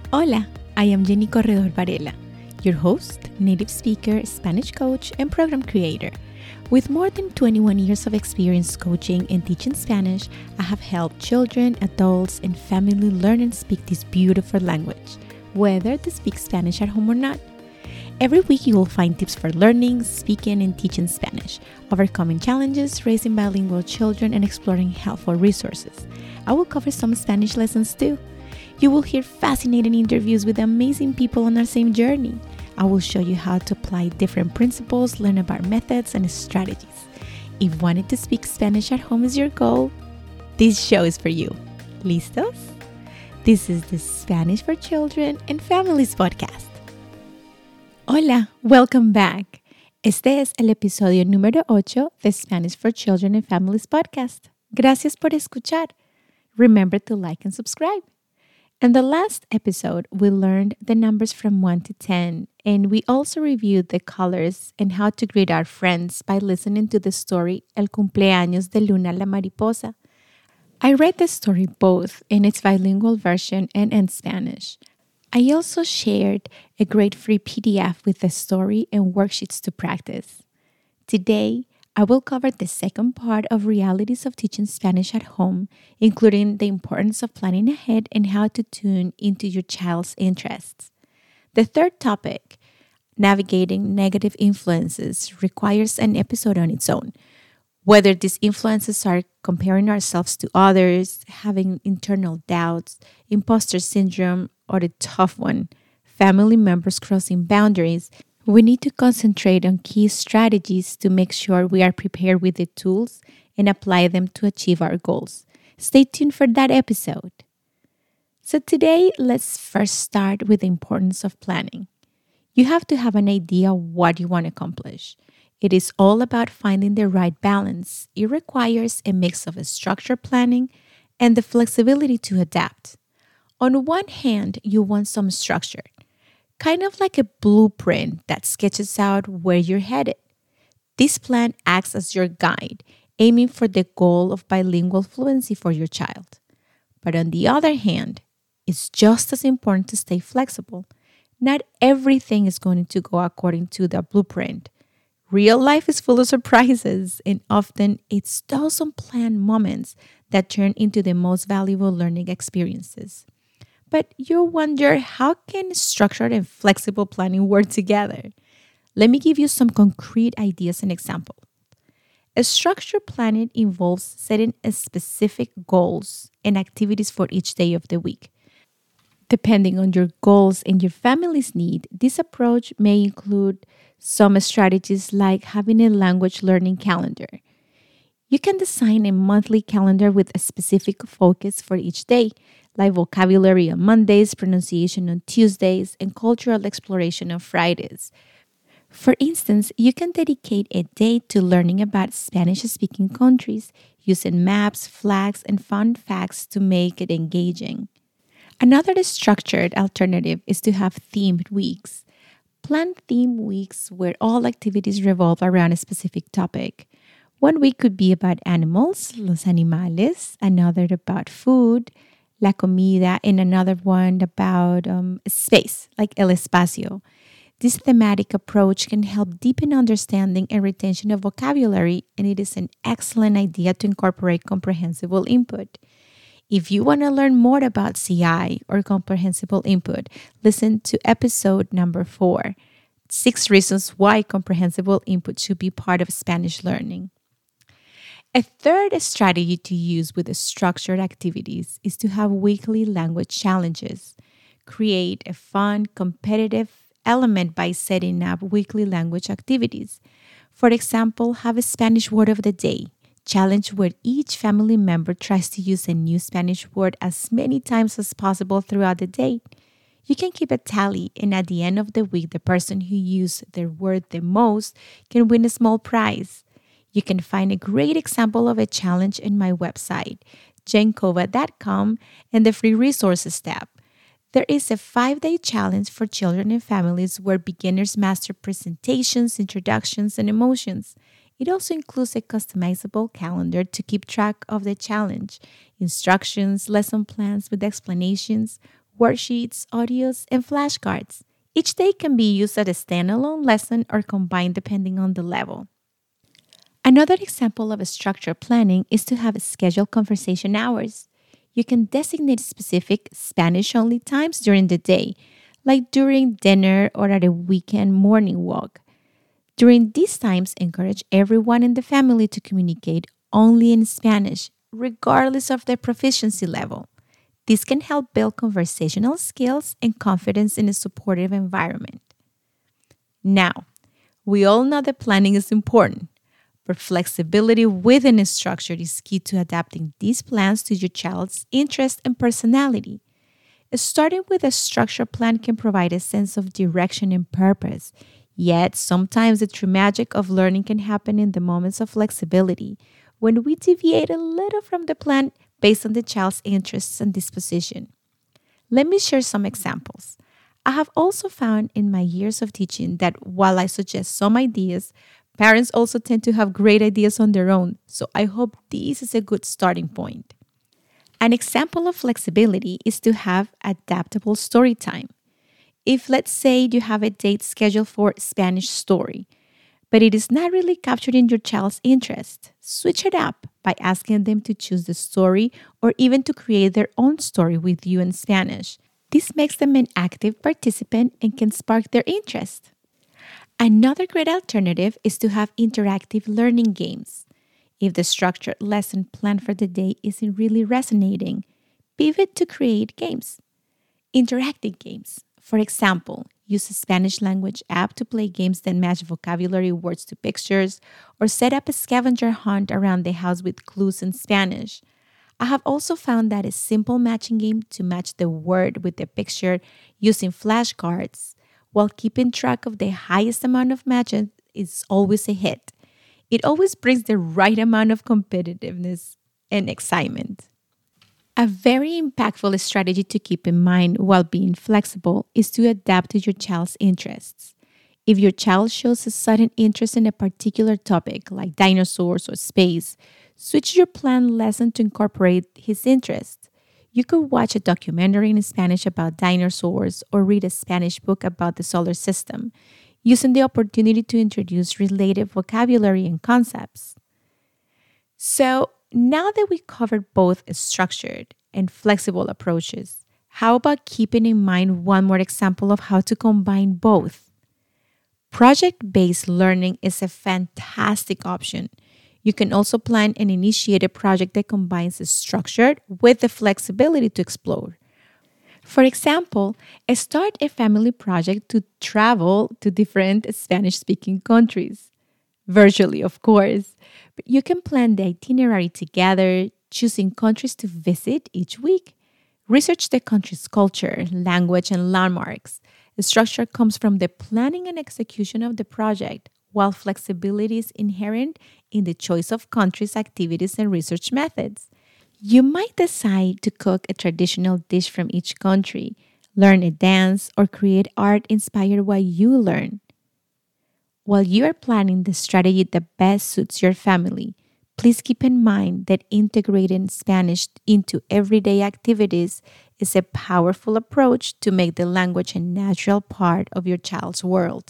Hola, I am Jenny Corredor Varela, your host, native speaker, Spanish coach, and program creator. With more than 21 years of experience coaching and teaching Spanish, I have helped children, adults, and family learn and speak this beautiful language, whether they speak Spanish at home or not. Every week you will find tips for learning, speaking, and teaching Spanish, overcoming challenges, raising bilingual children, and exploring helpful resources. I will cover some Spanish lessons too. You will hear fascinating interviews with amazing people on our same journey. I will show you how to apply different principles, learn about methods and strategies. If wanting to speak Spanish at home is your goal, this show is for you. ¿Listos? This is the Spanish for Children and Families podcast. Hola, welcome back. Este es el episodio número 8 de Spanish for Children and Families podcast. Gracias por escuchar. Remember to like and subscribe. In the last episode, we learned the numbers from 1 to 10, and we also reviewed the colors and how to greet our friends by listening to the story El cumpleaños de Luna la mariposa. I read the story both in its bilingual version and in Spanish. I also shared a great free PDF with the story and worksheets to practice. Today, I will cover the second part of realities of teaching Spanish at home, including the importance of planning ahead and how to tune into your child's interests. The third topic, navigating negative influences, requires an episode on its own. Whether these influences are comparing ourselves to others, having internal doubts, imposter syndrome, or the tough one, family members crossing boundaries, we need to concentrate on key strategies to make sure we are prepared with the tools and apply them to achieve our goals. Stay tuned for that episode. So today, let's first start with the importance of planning. You have to have an idea what you want to accomplish. It is all about finding the right balance. It requires a mix of a structured planning and the flexibility to adapt. On one hand, you want some structure, kind of like a blueprint that sketches out where you're headed. This plan acts as your guide, aiming for the goal of bilingual fluency for your child. But on the other hand, it's just as important to stay flexible. Not everything is going to go according to the blueprint. Real life is full of surprises, and often it's those unplanned moments that turn into the most valuable learning experiences. But you wonder, how can structured and flexible planning work together? Let me give you some concrete ideas and examples. A structured planning involves setting specific goals and activities for each day of the week. Depending on your goals and your family's need, this approach may include some strategies like having a language learning calendar. You can design a monthly calendar with a specific focus for each day, like vocabulary on Mondays, pronunciation on Tuesdays, and cultural exploration on Fridays. For instance, you can dedicate a day to learning about Spanish-speaking countries, using maps, flags, and fun facts to make it engaging. Another structured alternative is to have themed weeks. Plan theme weeks where all activities revolve around a specific topic. One week could be about animals, los animales, another about food, la comida, and another one about space, like el espacio. This thematic approach can help deepen understanding and retention of vocabulary, and it is an excellent idea to incorporate comprehensible input. If you want to learn more about CI or comprehensible input, listen to episode number 4, 6 reasons why comprehensible input should be part of Spanish learning. A third strategy to use with the structured activities is to have weekly language challenges. Create a fun, competitive element by setting up weekly language activities. For example, have a Spanish word of the day challenge where each family member tries to use a new Spanish word as many times as possible throughout the day. You can keep a tally, and at the end of the week, the person who used their word the most can win a small prize. You can find a great example of a challenge in my website, jenkova.com, and the free resources tab. There is a 5-day challenge for children and families where beginners master presentations, introductions, and emotions. It also includes a customizable calendar to keep track of the challenge, instructions, lesson plans with explanations, worksheets, audios, and flashcards. Each day can be used as a standalone lesson or combined depending on the level. Another example of a structured planning is to have scheduled conversation hours. You can designate specific Spanish only times during the day, like during dinner or at a weekend morning walk. During these times, encourage everyone in the family to communicate only in Spanish, regardless of their proficiency level. This can help build conversational skills and confidence in a supportive environment. Now, we all know that planning is important, but flexibility within a structure is key to adapting these plans to your child's interest and personality. Starting with a structured plan can provide a sense of direction and purpose. Yet, sometimes the true magic of learning can happen in the moments of flexibility, when we deviate a little from the plan based on the child's interests and disposition. Let me share some examples. I have also found in my years of teaching that while I suggest some ideas, parents also tend to have great ideas on their own, so I hope this is a good starting point. An example of flexibility is to have adaptable story time. If, let's say, you have a date scheduled for Spanish story, but it is not really capturing your child's interest, switch it up by asking them to choose the story or even to create their own story with you in Spanish. This makes them an active participant and can spark their interest. Another great alternative is to have interactive learning games. If the structured lesson plan for the day isn't really resonating, pivot to create games. Interactive games. For example, use a Spanish language app to play games that match vocabulary words to pictures, or set up a scavenger hunt around the house with clues in Spanish. I have also found that a simple matching game to match the word with the picture using flashcards while keeping track of the highest amount of matches is always a hit. It always brings the right amount of competitiveness and excitement. A very impactful strategy to keep in mind while being flexible is to adapt to your child's interests. If your child shows a sudden interest in a particular topic, like dinosaurs or space, switch your planned lesson to incorporate his interest. You could watch a documentary in Spanish about dinosaurs or read a Spanish book about the solar system, using the opportunity to introduce related vocabulary and concepts. So, now that we covered both structured and flexible approaches, how about keeping in mind one more example of how to combine both? Project-based learning is a fantastic option. You can also plan and initiate a project that combines the structured with the flexibility to explore. For example, start a family project to travel to different Spanish-speaking countries. Virtually, of course. But you can plan the itinerary together, choosing countries to visit each week. Research the country's culture, language, and landmarks. The structure comes from the planning and execution of the project, while flexibility is inherent in the choice of countries, activities, and research methods. You might decide to cook a traditional dish from each country, learn a dance, or create art inspired by you learn. While you are planning the strategy that best suits your family, please keep in mind that integrating Spanish into everyday activities is a powerful approach to make the language a natural part of your child's world.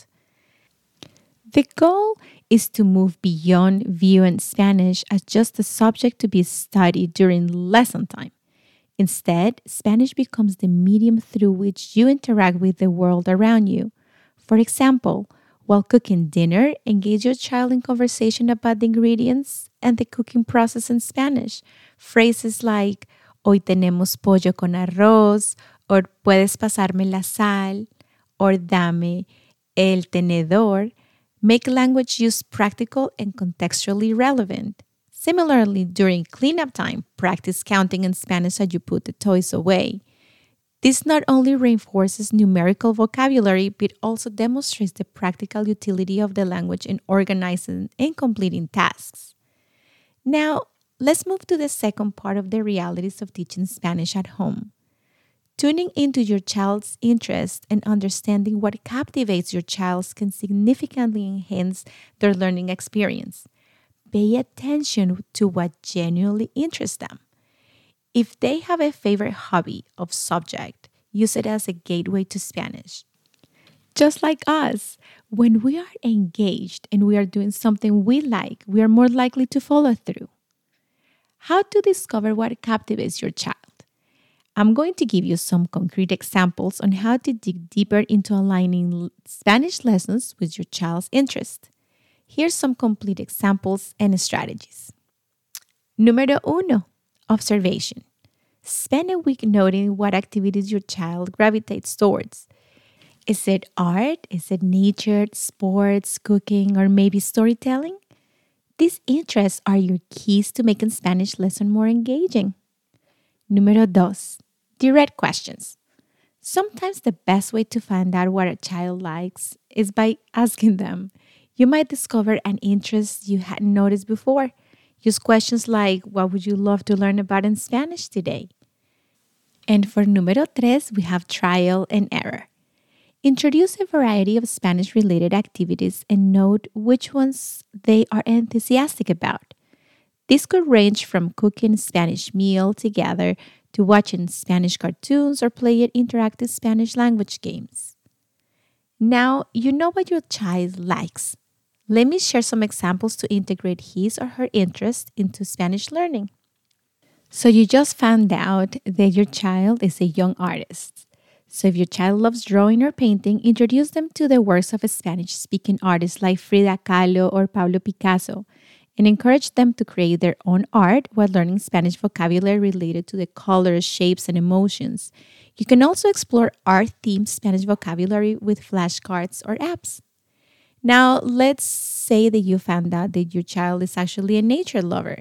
The goal is to move beyond viewing Spanish as just a subject to be studied during lesson time. Instead, Spanish becomes the medium through which you interact with the world around you. For example, while cooking dinner, engage your child in conversation about the ingredients and the cooking process in Spanish. Phrases like, hoy tenemos pollo con arroz, or puedes pasarme la sal, or dame el tenedor, make language use practical and contextually relevant. Similarly, during cleanup time, practice counting in Spanish as you put the toys away. This not only reinforces numerical vocabulary, but also demonstrates the practical utility of the language in organizing and completing tasks. Now, let's move to the second part of the realities of teaching Spanish at home. Tuning into your child's interest and understanding what captivates your child can significantly enhance their learning experience. Pay attention to what genuinely interests them. If they have a favorite hobby or subject, Use it as a gateway to Spanish. Just like us, when we are engaged and we are doing something we like, we are more likely to follow through. How to discover what captivates your child? I'm going to give you some concrete examples on how to dig deeper into aligning Spanish lessons with your child's interest. Here's some complete examples and strategies. Número uno, observation. Spend a week noting what activities your child gravitates towards. Is it art? Is it nature, sports, cooking, or maybe storytelling? These interests are your keys to making Spanish lesson more engaging. Número dos, direct questions. Sometimes the best way to find out what a child likes is by asking them. You might discover an interest you hadn't noticed before. Use questions like, what would you love to learn about in Spanish today? And for número tres, we have trial and error. Introduce a variety of Spanish-related activities and note which ones they are enthusiastic about. This could range from cooking a Spanish meal together to watching Spanish cartoons or playing interactive Spanish language games. Now, you know what your child likes. Let me share some examples to integrate his or her interest into Spanish learning. So you just found out that your child is a young artist. So if your child loves drawing or painting, introduce them to the works of Spanish-speaking artists like Frida Kahlo or Pablo Picasso, and encourage them to create their own art while learning Spanish vocabulary related to the colors, shapes, and emotions. You can also explore art-themed Spanish vocabulary with flashcards or apps. Now, let's say that you found out that your child is actually a nature lover.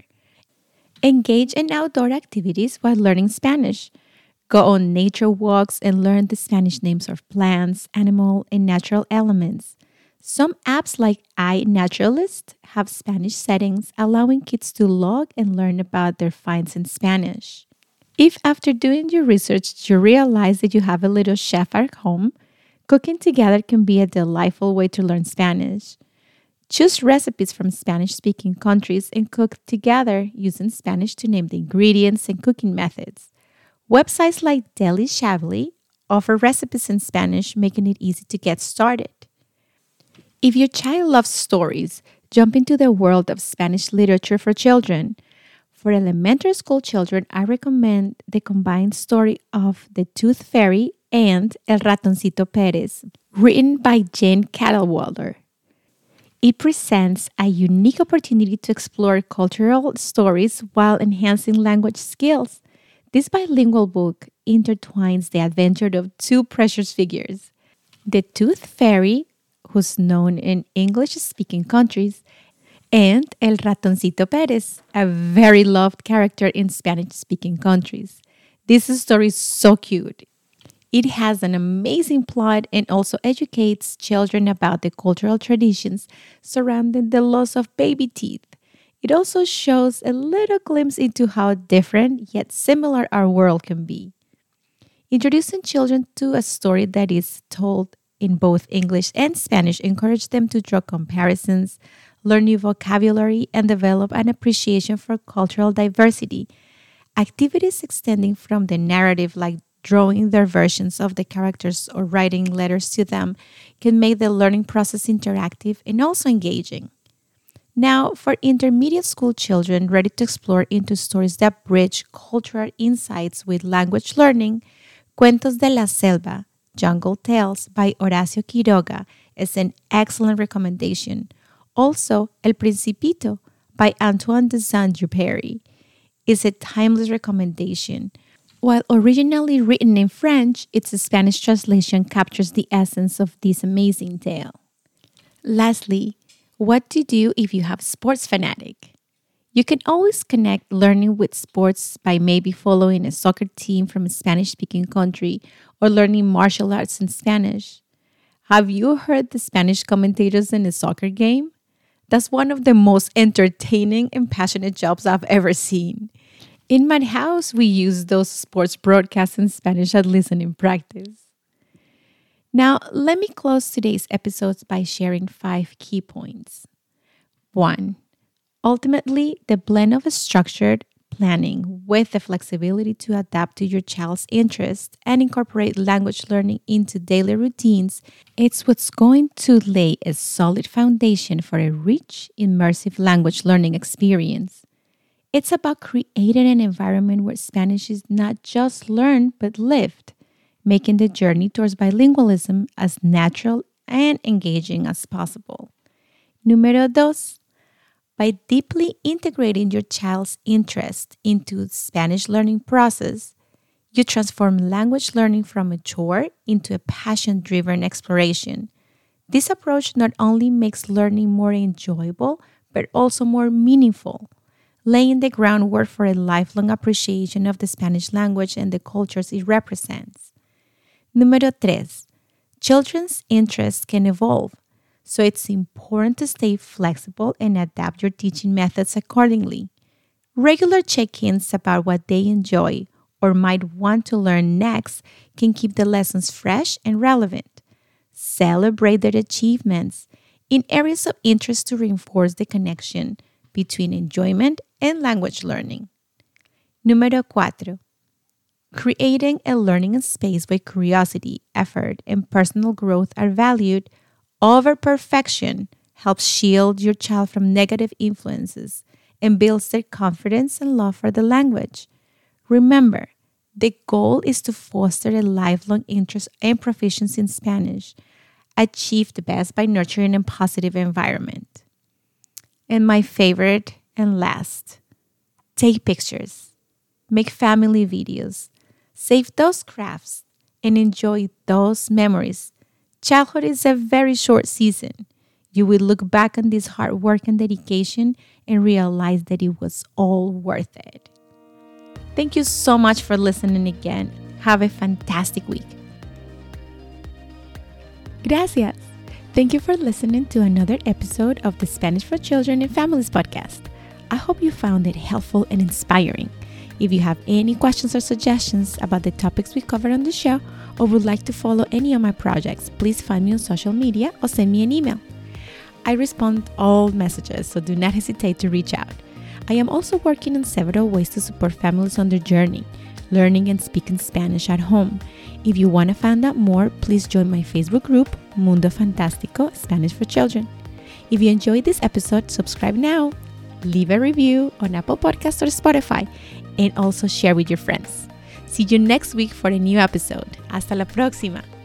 Engage in outdoor activities while learning Spanish. Go on nature walks and learn the Spanish names of plants, animal, and natural elements. Some apps like iNaturalist have Spanish settings, allowing kids to log and learn about their finds in Spanish. If after doing your research you realize that you have a little chef at home, cooking together can be a delightful way to learn Spanish. Choose recipes from Spanish-speaking countries and cook together using Spanish to name the ingredients and cooking methods. Websites like Deli Chablis offer recipes in Spanish, making it easy to get started. If your child loves stories, jump into the world of Spanish literature for children. For elementary school children, I recommend the combined story of The Tooth Fairy and El Ratoncito Pérez, written by Jane Cadwalader. It presents a unique opportunity to explore cultural stories while enhancing language skills. This bilingual book intertwines the adventure of two precious figures, the Tooth Fairy, who's known in English-speaking countries, and El Ratoncito Pérez, a very loved character in Spanish-speaking countries. This story is so cute. It has an amazing plot and also educates children about the cultural traditions surrounding the loss of baby teeth. It also shows a little glimpse into how different yet similar our world can be. Introducing children to a story that is told in both English and Spanish encourages them to draw comparisons, learn new vocabulary, and develop an appreciation for cultural diversity. Activities extending from the narrative, like drawing their versions of the characters or writing letters to them, can make the learning process interactive and also engaging. Now, for intermediate school children ready to explore into stories that bridge cultural insights with language learning, Cuentos de la Selva, Jungle Tales by Horacio Quiroga is an excellent recommendation. Also, El Principito by Antoine de Saint-Exupéry is a timeless recommendation. While originally written in French, its Spanish translation captures the essence of this amazing tale. Lastly, what to do if you have sports fanatic. You can always connect learning with sports by maybe following a soccer team from a Spanish-speaking country or learning martial arts in Spanish. Have you heard the Spanish commentators in a soccer game? That's one of the most entertaining and passionate jobs I've ever seen. In my house, we use those sports broadcasts in Spanish at listening practice. Now, let me close today's episodes by sharing 5 key points. 1. Ultimately, the blend of structured, planning with the flexibility to adapt to your child's interests and incorporate language learning into daily routines, it's what's going to lay a solid foundation for a rich, immersive language learning experience. It's about creating an environment where Spanish is not just learned but lived, making the journey towards bilingualism as natural and engaging as possible. Número dos, by deeply integrating your child's interest into the Spanish learning process, you transform language learning from a chore into a passion-driven exploration. This approach not only makes learning more enjoyable, but also more meaningful, laying the groundwork for a lifelong appreciation of the Spanish language and the cultures it represents. Número tres, children's interests can evolve, so it's important to stay flexible and adapt your teaching methods accordingly. Regular check-ins about what they enjoy or might want to learn next can keep the lessons fresh and relevant. Celebrate their achievements in areas of interest to reinforce the connection between enjoyment and language learning. Número cuatro, creating a learning space where curiosity, effort, and personal growth are valued over perfection helps shield your child from negative influences and builds their confidence and love for the language. Remember, the goal is to foster a lifelong interest and proficiency in Spanish, achieved best by nurturing a positive environment. And my favorite and last, take pictures, make family videos, save those crafts, and enjoy those memories. Childhood is a very short season. You will look back on this hard work and dedication and realize that it was all worth it. Thank you so much for listening again. Have a fantastic week. Gracias. Thank you for listening to another episode of the Spanish for Children and Families podcast. I hope you found it helpful and inspiring. If you have any questions or suggestions about the topics we covered on the show or would like to follow any of my projects, please find me on social media or send me an email. I respond all messages, so do not hesitate to reach out. I am also working on several ways to support families on their journey, learning and speaking Spanish at home. If you want to find out more, please join my Facebook group, Mundo Fantástico Spanish for Children. If you enjoyed this episode, subscribe now, leave a review on Apple Podcasts or Spotify, and also share with your friends. See you next week for a new episode. Hasta la próxima.